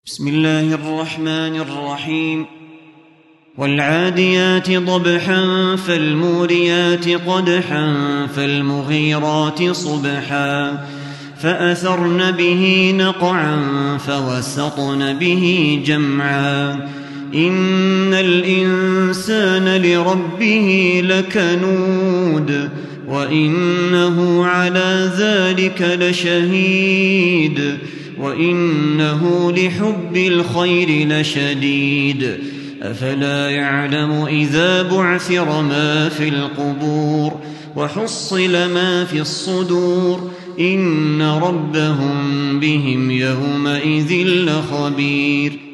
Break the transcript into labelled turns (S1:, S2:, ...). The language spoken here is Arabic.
S1: بسم الله الرحمن الرحيم والعاديات ضبحا فالموريات قدحا فالمغيرات صبحا فأثرن به نقعا فوسطن به جمعا إن الإنسان لربه لكنود وإنه على ذلك لشهيد وإنه لحب الخير لشديد أفلا يعلم إذا بعثر ما في القبور وحصل ما في الصدور إن ربهم بهم يومئذ لخبير